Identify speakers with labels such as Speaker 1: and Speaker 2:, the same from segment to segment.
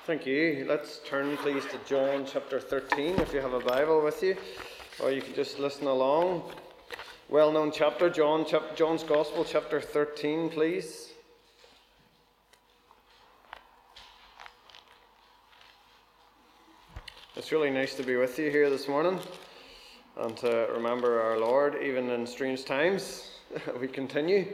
Speaker 1: Thank you. Let's turn, please, to John chapter 13, if you have a Bible with you, or you can just listen along. Well-known chapter, John's Gospel, chapter 13, please. It's really nice to be with you here this morning, and to remember our Lord, even in strange times. We continue.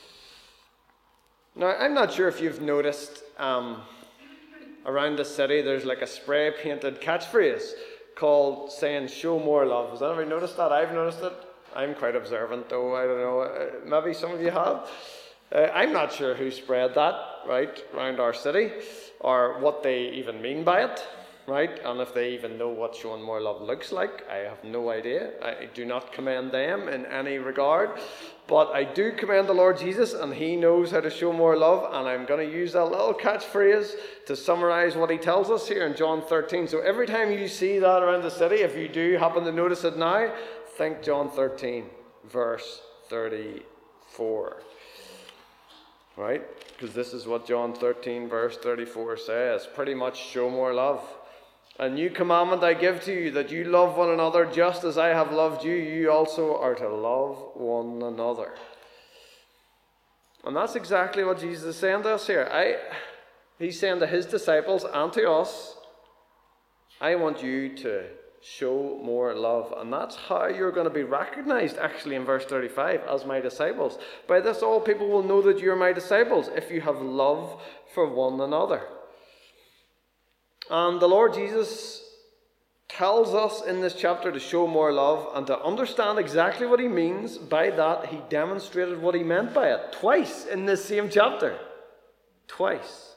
Speaker 1: Now, I'm not sure if you've noticed, around the city, there's like a spray-painted catchphrase called saying, "Show more love." Has anybody noticed that? I've noticed it. I'm quite observant, though. I don't know. Maybe some of you have. I'm not sure who spread that, right, around our city, or what they even mean by it, right? And if they even know what showing more love looks like, I have no idea. I do not commend them in any regard. But I do commend the Lord Jesus, and He knows how to show more love, and I'm going to use that little catchphrase to summarize what He tells us here in John 13. So every time you see that around the city, if you do happen to notice it now, think John 13, verse 34. Right? Because this is what John 13, verse 34 says. Pretty much, show more love. "A new commandment I give to you, that you love one another just as I have loved you. You also are to love one another." And that's exactly what Jesus is saying to us here. He's saying to His disciples and to us, I want you to show more love. And that's how you're going to be recognized, actually, in verse 35, as my disciples. "By this all people will know that you're my disciples, if you have love for one another." And the Lord Jesus tells us in this chapter to show more love, and to understand exactly what He means by that, He demonstrated what He meant by it twice in this same chapter. Twice.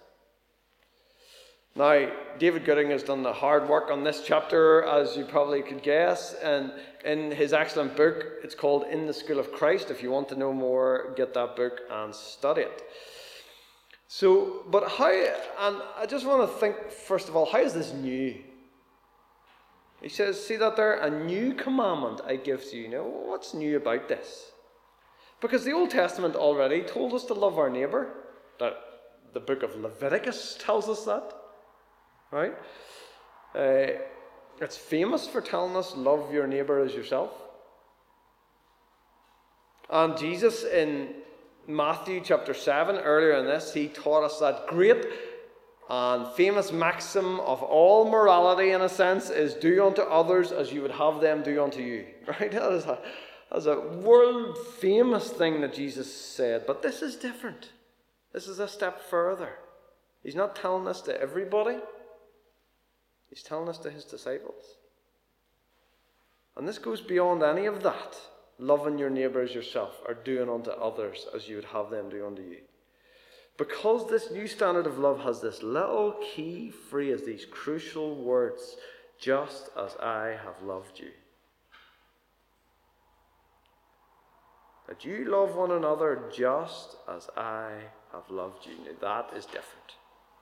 Speaker 1: Now, David Gooding has done the hard work on this chapter, as you probably could guess, and in his excellent book, it's called In the School of Christ. If you want to know more, get that book and study it. So, but how, and I just want to think, first of all, how is this new? He says, see that there? "A new commandment I give to you." Now, what's new about this? Because the Old Testament already told us to love our neighbour. That the book of Leviticus tells us that. Right? It's famous for telling us, love your neighbour as yourself. And Jesus in Matthew chapter 7, earlier in this, He taught us that great and famous maxim of all morality, in a sense, is do unto others as you would have them do unto you. Right? That's a world famous thing that Jesus said. But this is different. This is a step further. He's not telling this to everybody. He's telling us to His disciples. And this goes beyond any of that. Loving your neighbour as yourself, or doing unto others as you would have them do unto you. Because this new standard of love has this little key phrase, these crucial words, just as I have loved you. That you love one another just as I have loved you. Now, that is different.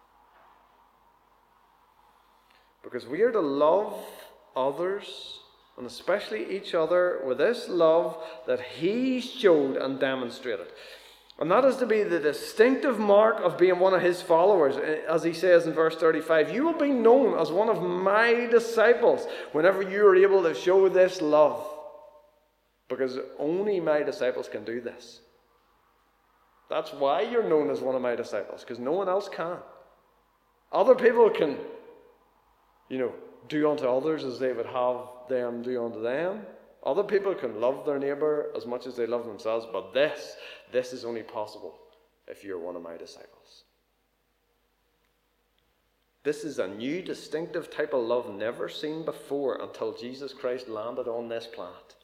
Speaker 1: Because we are to love others, and especially each other, with this love that He showed and demonstrated. And that is to be the distinctive mark of being one of His followers. As He says in verse 35, "You will be known as one of my disciples whenever you are able to show this love." Because only my disciples can do this. That's why you're known as one of my disciples, because no one else can. Other people can, do unto others as they would have them do unto them. Other people can love their neighbour as much as they love themselves, but this is only possible if you're one of my disciples. This is a new, distinctive type of love never seen before until Jesus Christ landed on this planet.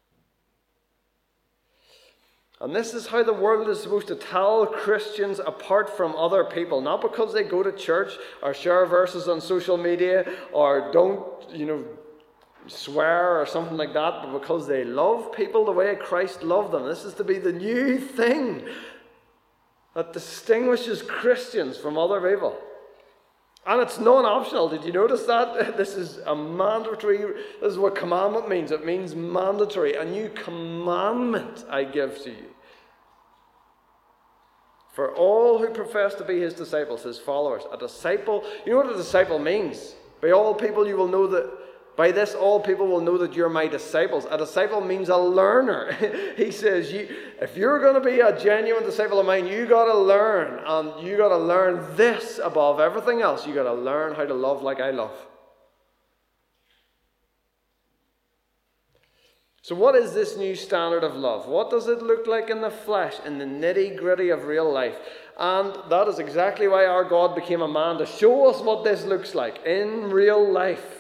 Speaker 1: And this is how the world is supposed to tell Christians apart from other people. Not because they go to church or share verses on social media or don't, swear or something like that, but because they love people the way Christ loved them. This is to be the new thing that distinguishes Christians from other people. And it's non-optional. Did you notice that? This is a mandatory. This is what commandment means. It means mandatory. A new commandment I give to you. For all who profess to be his disciples, his followers. A disciple, you know what a disciple means? By all people you will know that, by this all people will know that you're my disciples. A disciple means a learner. He says, if you're going to be a genuine disciple of mine, you got to learn. And you got to learn this above everything else. You got to learn how to love like I love. So what is this new standard of love? What does it look like in the flesh, in the nitty-gritty of real life? And that is exactly why our God became a man, to show us what this looks like in real life.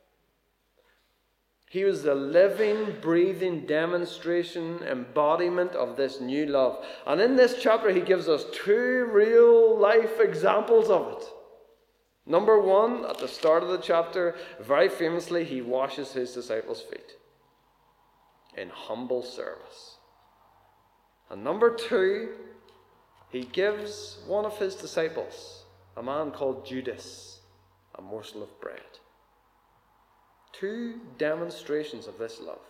Speaker 1: He was the living, breathing demonstration, embodiment of this new love. And in this chapter, he gives us two real life examples of it. Number one, at the start of the chapter, very famously, he washes his disciples' feet in humble service. And number two, he gives one of his disciples, a man called Judas, a morsel of bread. Two demonstrations of this love.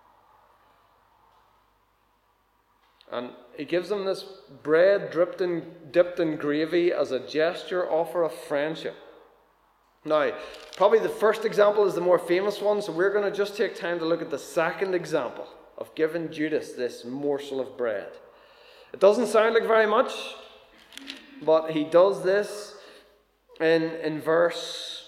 Speaker 1: And he gives them this bread dipped in gravy as a gesture offer of friendship. Now, probably the first example is the more famous one, so we're going to just take time to look at the second example of giving Judas this morsel of bread. It doesn't sound like very much, but he does this in verse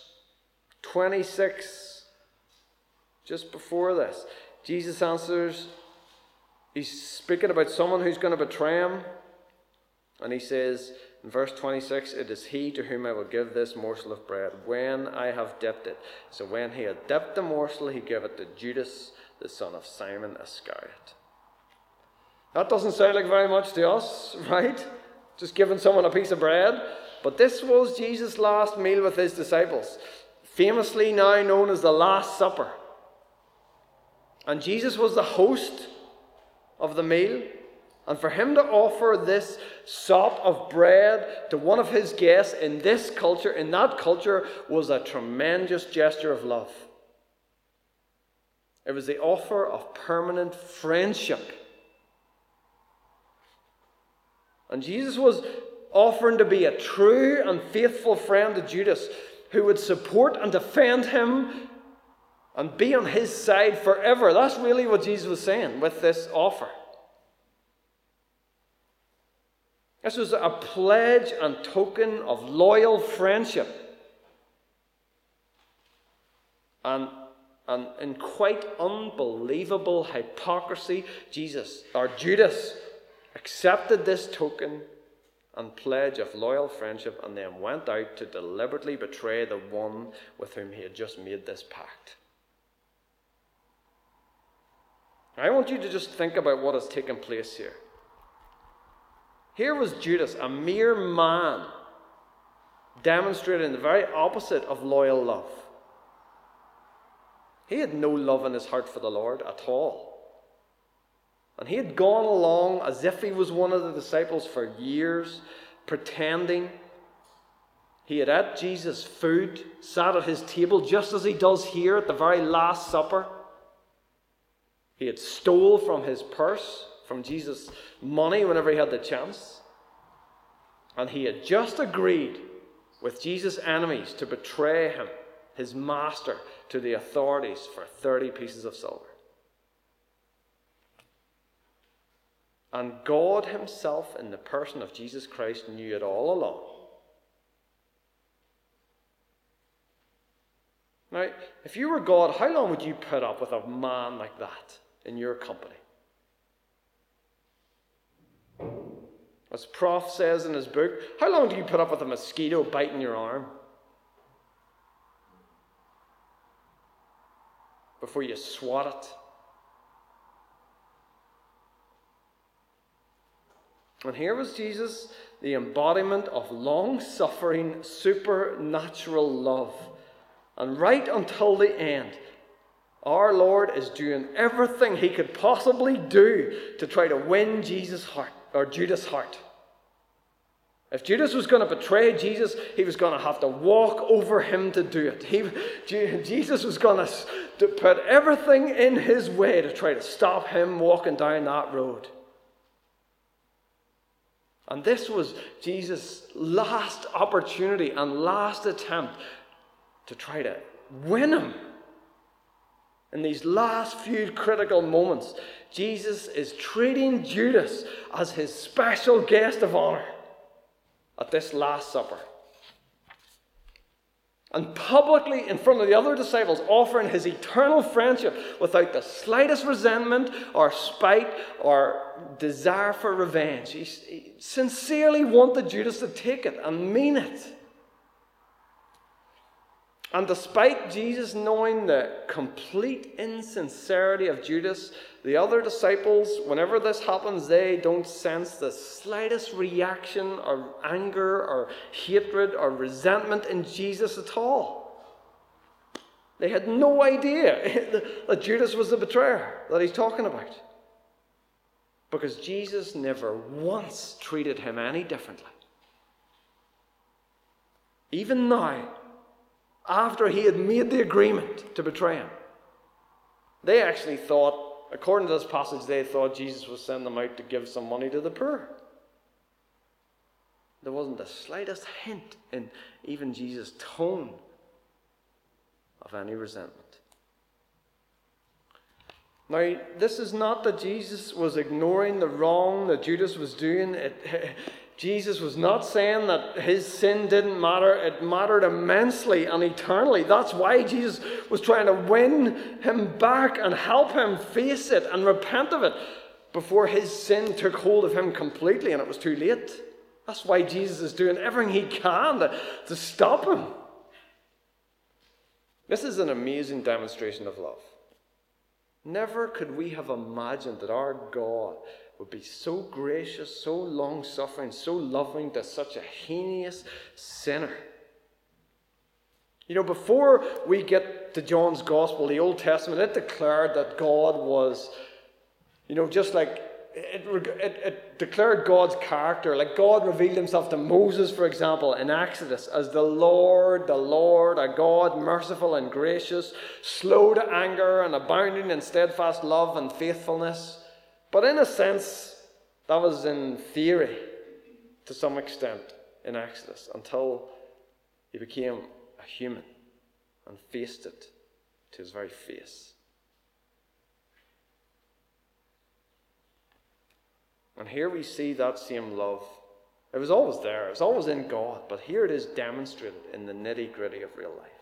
Speaker 1: 26, just before this. Jesus answers, he's speaking about someone who's going to betray him, and he says, in verse 26, it is he to whom I will give this morsel of bread when I have dipped it. So when he had dipped the morsel, he gave it to Judas, the son of Simon Iscariot. That doesn't sound like very much to us, right? Just giving someone a piece of bread. But this was Jesus' last meal with his disciples, famously now known as the Last Supper. And Jesus was the host of the meal. And for him to offer this sop of bread to one of his guests in this culture, in that culture, was a tremendous gesture of love. It was the offer of permanent friendship. And Jesus was offering to be a true and faithful friend to Judas, who would support and defend him and be on his side forever. That's really what Jesus was saying with this offer. This was a pledge and token of loyal friendship. And in quite unbelievable hypocrisy, Judas accepted this token and pledge of loyal friendship and then went out to deliberately betray the one with whom he had just made this pact. I want you to just think about what has taken place here. Here was Judas, a mere man, demonstrating the very opposite of loyal love. He had no love in his heart for the Lord at all. And he had gone along as if he was one of the disciples for years, pretending. He had ate Jesus' food, sat at his table, just as he does here at the very Last Supper. He had stole from his purse, from Jesus' money whenever he had the chance. And he had just agreed with Jesus' enemies to betray him, his master, to the authorities for 30 pieces of silver. And God himself, in the person of Jesus Christ, knew it all along. Now, if you were God, how long would you put up with a man like that in your company? As Prof says in his book, how long do you put up with a mosquito biting your arm before you swat it? And here was Jesus, the embodiment of long-suffering, supernatural love. And right until the end, our Lord is doing everything he could possibly do to try to win Jesus' heart, or Judas' heart. If Judas was going to betray Jesus, he was going to have to walk over him to do it. Jesus was going to put everything in his way to try to stop him walking down that road. And this was Jesus' last opportunity and last attempt to try to win him. In these last few critical moments, Jesus is treating Judas as his special guest of honor at this Last Supper. And publicly, in front of the other disciples, offering his eternal friendship without the slightest resentment or spite or desire for revenge. He sincerely wanted Judas to take it and mean it. And despite Jesus knowing the complete insincerity of Judas, the other disciples, whenever this happens, they don't sense the slightest reaction or anger or hatred or resentment in Jesus at all. They had no idea that Judas was the betrayer that he's talking about. Because Jesus never once treated him any differently. Even now, after he had made the agreement to betray him, they actually thought, according to this passage, they thought Jesus was sending them out to give some money to the poor. There wasn't the slightest hint in even Jesus' tone of any resentment. Now, this is not that Jesus was ignoring the wrong that Judas was doing. Jesus was not saying that his sin didn't matter. It mattered immensely and eternally. That's why Jesus was trying to win him back and help him face it and repent of it before his sin took hold of him completely and it was too late. That's why Jesus is doing everything he can to stop him. This is an amazing demonstration of love. Never could we have imagined that our God would be so gracious, so long-suffering, so loving to such a heinous sinner. You know, before we get to John's Gospel, the Old Testament, it declared that God was, just like it declared God's character. Like God revealed himself to Moses, for example, in Exodus as the Lord, a God merciful and gracious, slow to anger and abounding in steadfast love and faithfulness. But in a sense, that was in theory to some extent in Exodus until he became a human and faced it to his very face. And here we see that same love. It was always there. It was always in God. But here it is demonstrated in the nitty-gritty of real life.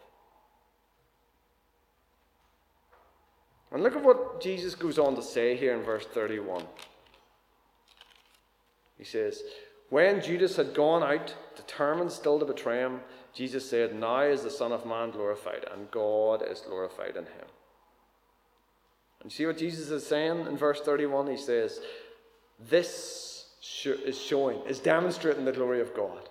Speaker 1: And look at what Jesus goes on to say here in verse 31. He says, when Judas had gone out, determined still to betray him, Jesus said, now is the Son of Man glorified, and God is glorified in him. And see what Jesus is saying in verse 31? He says, this is demonstrating the glory of God.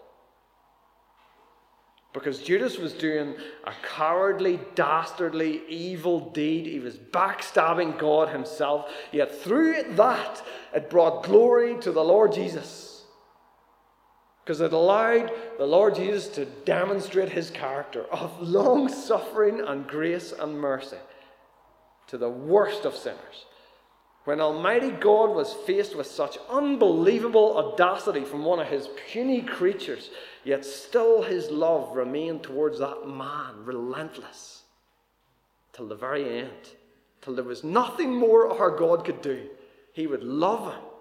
Speaker 1: Because Judas was doing a cowardly, dastardly, evil deed. He was backstabbing God himself. Yet through that, it brought glory to the Lord Jesus. Because it allowed the Lord Jesus to demonstrate his character of long-suffering and grace and mercy to the worst of sinners. When Almighty God was faced with such unbelievable audacity from one of his puny creatures, yet still his love remained towards that man relentless till the very end, till there was nothing more our God could do. He would love him.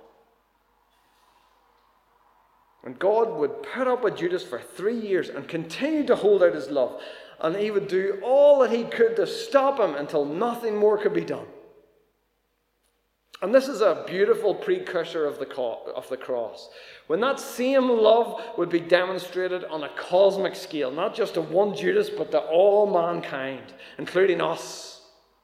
Speaker 1: And God would put up with Judas for 3 years and continue to hold out his love. And he would do all that he could to stop him until nothing more could be done. And this is a beautiful precursor of the cross. When that same love would be demonstrated on a cosmic scale, not just to one Judas, but to all mankind, including us.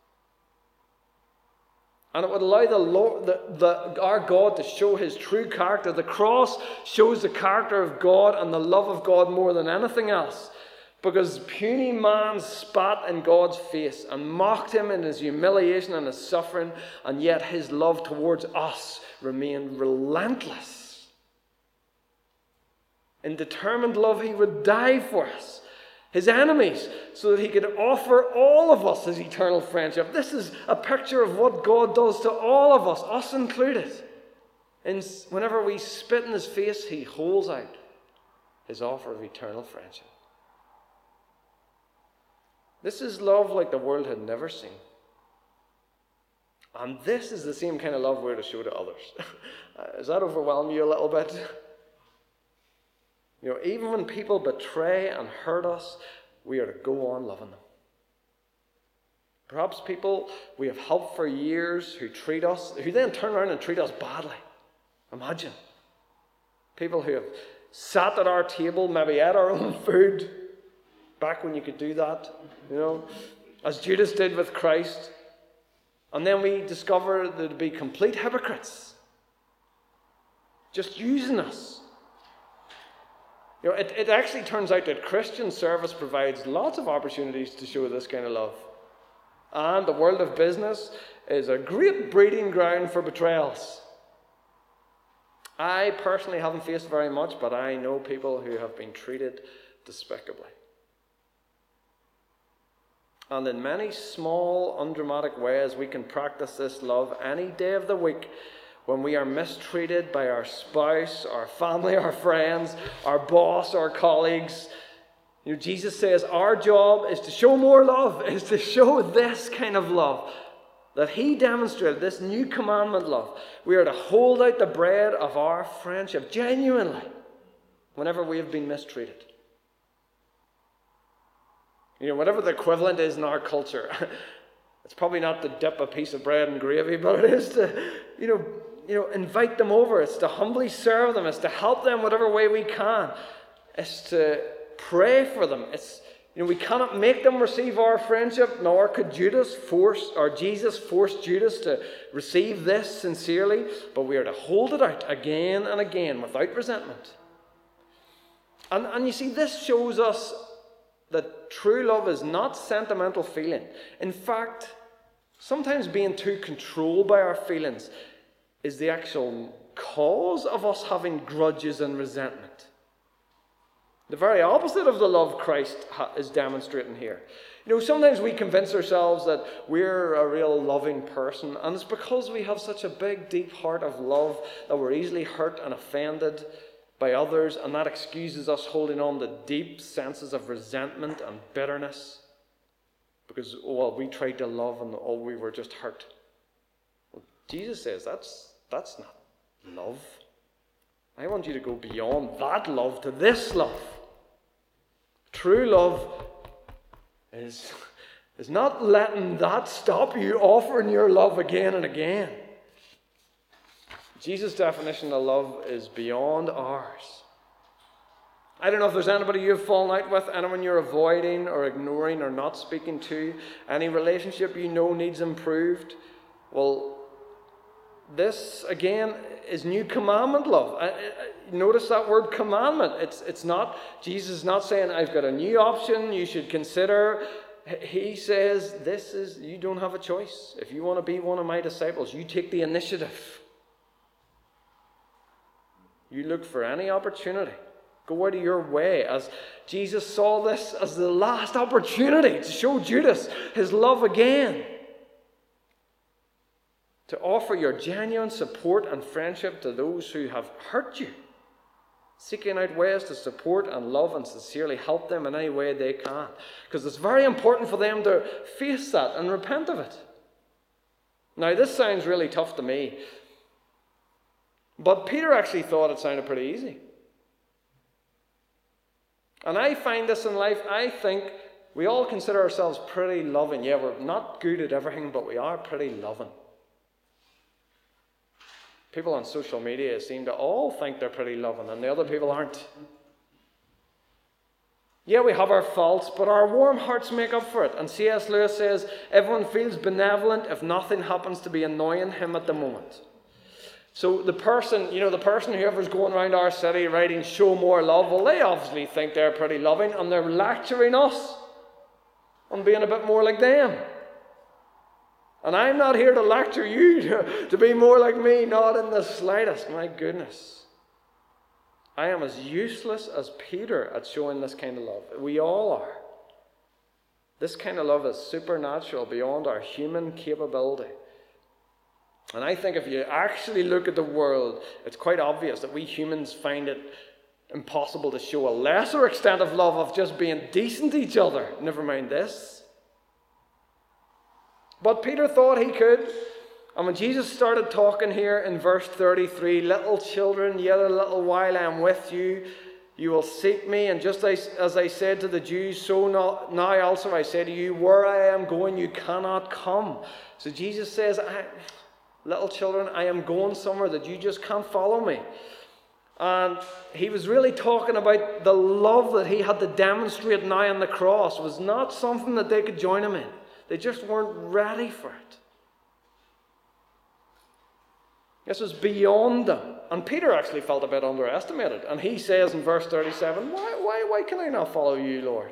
Speaker 1: And it would allow our God to show his true character. The cross shows the character of God and the love of God more than anything else. Because puny man spat in God's face and mocked him in his humiliation and his suffering, and yet his love towards us remained relentless. In determined love, he would die for us, his enemies, so that he could offer all of us his eternal friendship. This is a picture of what God does to all of us included, And whenever we spit in his face, he holds out his offer of eternal friendship. This is love like the world had never seen. And this is the same kind of love we're to show to others. Does that overwhelm you a little bit? You know, even when people betray and hurt us, we are to go on loving them. Perhaps people we have helped for years who treat us, who then turn around and treat us badly. Imagine. People who have sat at our table, maybe ate our own food, back when you could do that, you know, as Judas did with Christ. And then we discover that to be complete hypocrites, just using us. You know, it actually turns out that Christian service provides lots of opportunities to show this kind of love. And the world of business is a great breeding ground for betrayals. I personally haven't faced very much, but I know people who have been treated despicably. And in many small, undramatic ways, we can practice this love any day of the week when we are mistreated by our spouse, our family, our friends, our boss, our colleagues. You know, Jesus says our job is to show more love, is to show this kind of love that he demonstrated, this new commandment love. We are to hold out the bread of our friendship genuinely whenever we have been mistreated. You know, whatever the equivalent is in our culture, it's probably not to dip a piece of bread in gravy, but it is to, you know, invite them over. It's to humbly serve them. It's to help them whatever way we can. It's to pray for them. It's, you know, we cannot make them receive our friendship, nor could Jesus force Judas to receive this sincerely, but we are to hold it out again and again without resentment. And you see, this shows us that true love is not sentimental feeling. In fact, sometimes being too controlled by our feelings is the actual cause of us having grudges and resentment. The very opposite of the love Christ is demonstrating here. You know, sometimes we convince ourselves that we're a real loving person, and it's because we have such a big, deep heart of love that we're easily hurt and offended by others, and that excuses us holding on to deep senses of resentment and bitterness because, well, we tried to love and we were just hurt. Well, Jesus says that's not love. I want you to go beyond that love to this love. True love is not letting that stop you offering your love again and again. Jesus' definition of love is beyond ours. I don't know if there's anybody you've fallen out with, anyone you're avoiding or ignoring or not speaking to, any relationship you know needs improved. Well, this, again, is new commandment love. Notice that word commandment. It's not, Jesus is not saying, I've got a new option you should consider. He says, you don't have a choice. If you want to be one of my disciples, you take the initiative. You look for any opportunity. Go out of your way. As Jesus saw this as the last opportunity to show Judas his love again. To offer your genuine support and friendship to those who have hurt you. Seeking out ways to support and love and sincerely help them in any way they can. Because it's very important for them to face that and repent of it. Now, this sounds really tough to me. But Peter actually thought it sounded pretty easy. And I find this in life, I think we all consider ourselves pretty loving. Yeah, we're not good at everything, but we are pretty loving. People on social media seem to all think they're pretty loving, and the other people aren't. Yeah, we have our faults, but our warm hearts make up for it. And C.S. Lewis says, everyone feels benevolent if nothing happens to be annoying him at the moment. So the person whoever's going around our city writing show more love, well, they obviously think they're pretty loving, and they're lecturing us on being a bit more like them. And I'm not here to lecture you to be more like me, not in the slightest. My goodness. I am as useless as Peter at showing this kind of love. We all are. This kind of love is supernatural, beyond our human capability. And I think if you actually look at the world, it's quite obvious that we humans find it impossible to show a lesser extent of love of just being decent to each other. Never mind this. But Peter thought he could. And when Jesus started talking here in verse 33, little children, yet a little while I am with you. You will seek me. And just as I said to the Jews, so now also I say to you, where I am going, you cannot come. So Jesus says, little children, I am going somewhere that you just can't follow me. And he was really talking about the love that he had to demonstrate now on the cross. It was not something that they could join him in. They just weren't ready for it. This was beyond them. And Peter actually felt a bit underestimated. And he says in verse 37, why can I not follow you, Lord?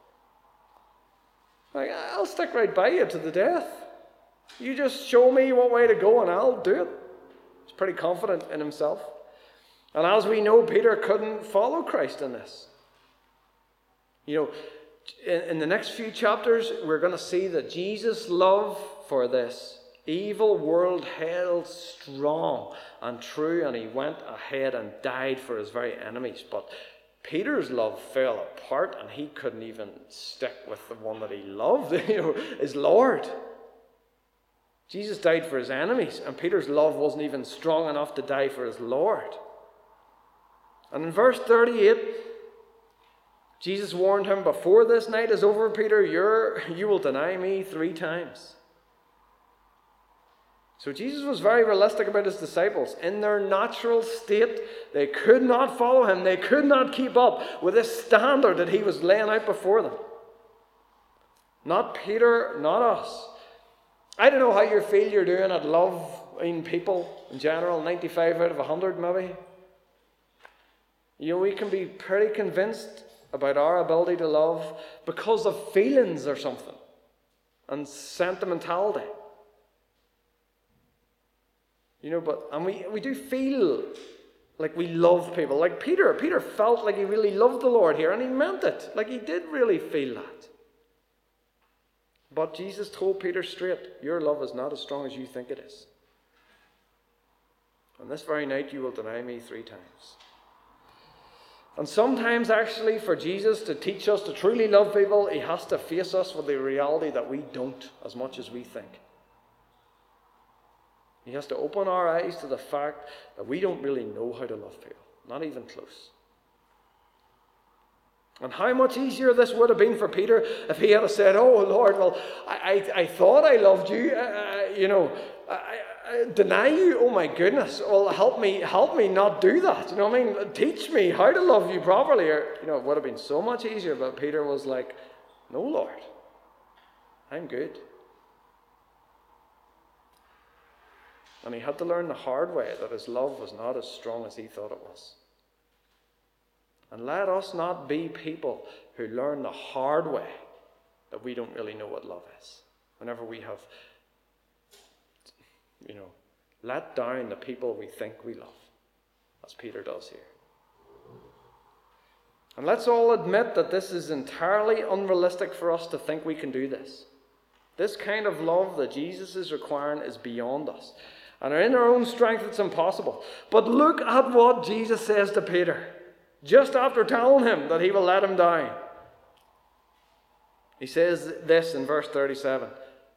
Speaker 1: Like, I'll stick right by you to the death. You just show me what way to go and I'll do it. He's pretty confident in himself. And as we know, Peter couldn't follow Christ in this. You know, in the next few chapters, we're going to see that Jesus' love for this evil world held strong and true, and he went ahead and died for his very enemies. But Peter's love fell apart, and he couldn't even stick with the one that he loved, his Lord. Jesus died for his enemies, and Peter's love wasn't even strong enough to die for his Lord. And in verse 38, Jesus warned him, before this night is over, Peter, you will deny me 3 times. So Jesus was very realistic about his disciples. In their natural state, they could not follow him. They could not keep up with this standard that he was laying out before them. Not Peter, not us. I don't know how you feel you're doing at loving people in general, 95 out of 100 maybe. We can be pretty convinced about our ability to love because of feelings or something and sentimentality. And we do feel like we love people. Like Peter felt like he really loved the Lord here, and he meant it. Like he did really feel that. But Jesus told Peter straight, your love is not as strong as you think it is. On this very night you will deny me 3 times. And sometimes actually for Jesus to teach us to truly love people, he has to face us with the reality that we don't as much as we think. He has to open our eyes to the fact that we don't really know how to love people. Not even close. And how much easier this would have been for Peter if he had said, oh Lord, well, I thought I loved you. I deny you. Oh my goodness. Well, help me not do that. You know what I mean? Teach me how to love you properly. Or, it would have been so much easier. But Peter was like, no, Lord, I'm good. And he had to learn the hard way that his love was not as strong as he thought it was. And let us not be people who learn the hard way that we don't really know what love is. Whenever we have, let down the people we think we love, as Peter does here. And let's all admit that this is entirely unrealistic for us to think we can do this. This kind of love that Jesus is requiring is beyond us. And in our own strength, it's impossible. But look at what Jesus says to Peter, just after telling him that he will let him down. He says this in verse 37.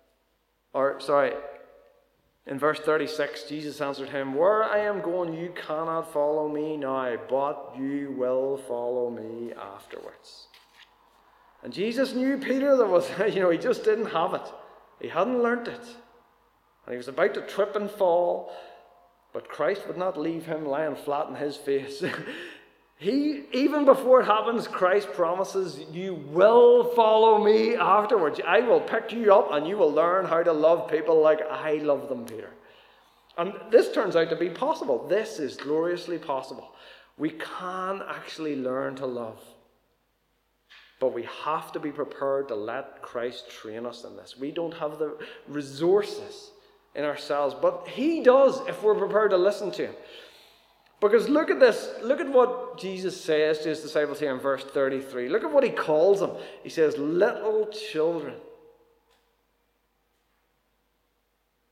Speaker 1: In verse 36, Jesus answered him, where I am going, you cannot follow me now, but you will follow me afterwards. And Jesus knew Peter he just didn't have it. He hadn't learnt it. And he was about to trip and fall, but Christ would not leave him lying flat on his face. Even before it happens, Christ promises, you will follow me afterwards. I will pick you up and you will learn how to love people like I love them, Peter. And this turns out to be possible. This is gloriously possible. We can actually learn to love. But we have to be prepared to let Christ train us in this. We don't have the resources in ourselves, but he does if we're prepared to listen to him. Because look at this. Look at what Jesus says to his disciples here in verse 33. Look at what he calls them. He says, little children.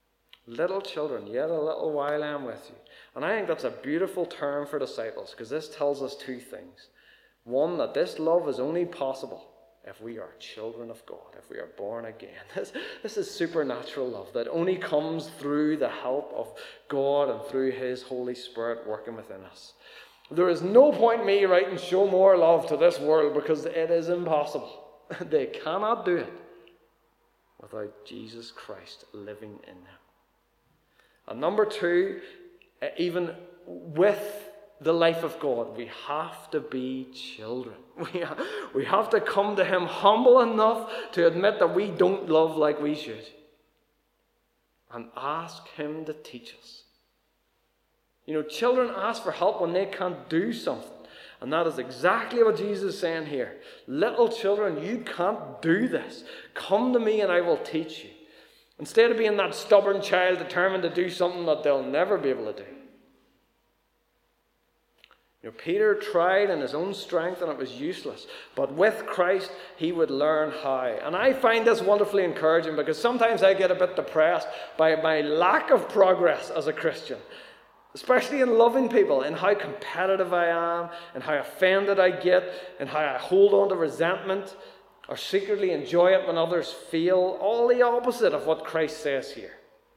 Speaker 1: Little children, yet a little while I am with you. And I think that's a beautiful term for disciples, because this tells us two things. One, that this love is only possible if we are children of God, if we are born again. This is supernatural love that only comes through the help of God and through His Holy Spirit working within us. There is no point in me writing show more love to this world, because it is impossible. They cannot do it without Jesus Christ living in them. And number two, even with the life of God, we have to be children. We have to come to Him humble enough to admit that we don't love like we should, and ask Him to teach us. You know, children ask for help when they can't do something. And that is exactly what Jesus is saying here. Little children, you can't do this. Come to me and I will teach you. Instead of being that stubborn child determined to do something that they'll never be able to do. You know, Peter tried in his own strength and it was useless. But with Christ, he would learn how. And I find this wonderfully encouraging, because sometimes I get a bit depressed by my lack of progress as a Christian. Especially in loving people, in how competitive I am, and how offended I get, and how I hold on to resentment, or secretly enjoy it when others feel. All the opposite of what Christ says here.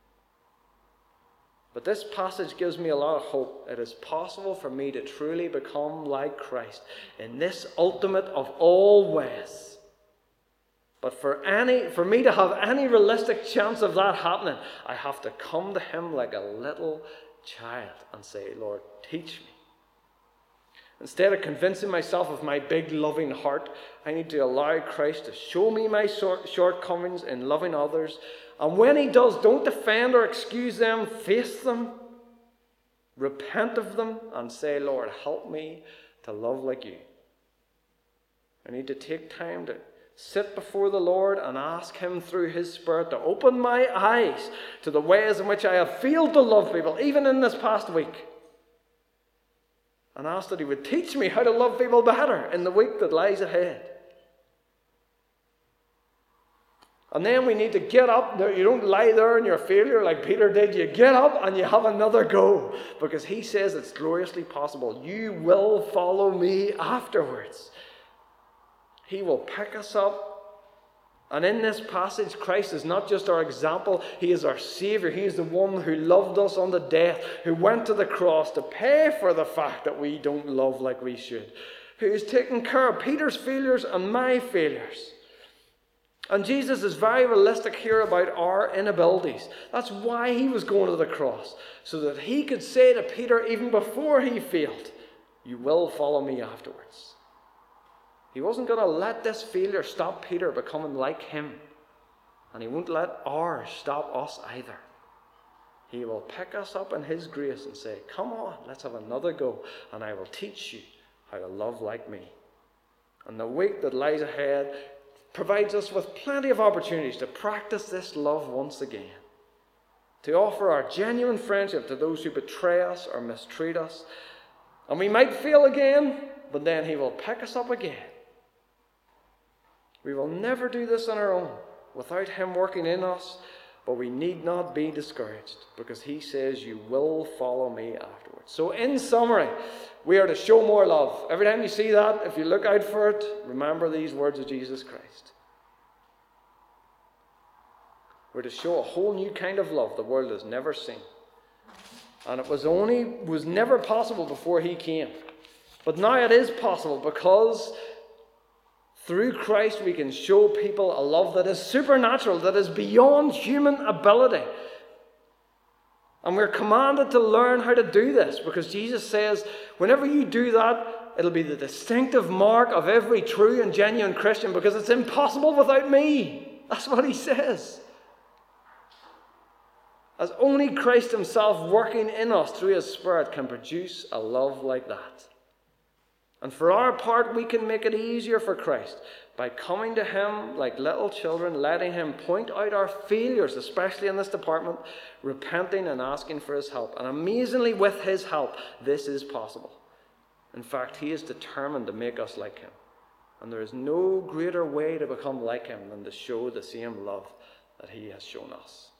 Speaker 1: But this passage gives me a lot of hope. It is possible for me to truly become like Christ in this ultimate of all ways. But for me to have any realistic chance of that happening, I have to come to Him like a little child and say, Lord, teach me. Instead of convincing myself of my big loving heart, I need to allow Christ to show me my shortcomings in loving others. And when He does, don't defend or excuse them. Face them. Repent of them and say, Lord, help me to love like you. I need to take time to sit before the Lord and ask Him through His Spirit to open my eyes to the ways in which I have failed to love people, even in this past week. And ask that He would teach me how to love people better in the week that lies ahead. And then we need to get up. You don't lie there in your failure like Peter did. You get up and you have another go. Because He says it's gloriously possible. You will follow me afterwards. He will pick us up. And in this passage, Christ is not just our example. He is our Savior. He is the one who loved us unto death, who went to the cross to pay for the fact that we don't love like we should, who is taking care of Peter's failures and my failures. And Jesus is very realistic here about our inabilities. That's why He was going to the cross, so that He could say to Peter, even before he failed, you will follow me afterwards. He wasn't going to let this failure stop Peter becoming like Him. And He won't let ours stop us either. He will pick us up in His grace and say, come on, let's have another go, and I will teach you how to love like me. And the week that lies ahead provides us with plenty of opportunities to practice this love once again. To offer our genuine friendship to those who betray us or mistreat us. And we might fail again, but then He will pick us up again. We will never do this on our own without Him working in us, but we need not be discouraged, because He says you will follow me afterwards. So in summary, we are to show more love. Every time you see that, if you look out for it, remember these words of Jesus Christ. We're to show a whole new kind of love the world has never seen. And it was never possible before He came. But now it is possible, because through Christ we can show people a love that is supernatural, that is beyond human ability. And we're commanded to learn how to do this, because Jesus says, whenever you do that, it'll be the distinctive mark of every true and genuine Christian, because it's impossible without me. That's what He says. As only Christ Himself working in us through His Spirit can produce a love like that. And for our part, we can make it easier for Christ by coming to Him like little children, letting Him point out our failures, especially in this department, repenting and asking for His help. And amazingly, with His help, this is possible. In fact, He is determined to make us like Him. And there is no greater way to become like Him than to show the same love that He has shown us.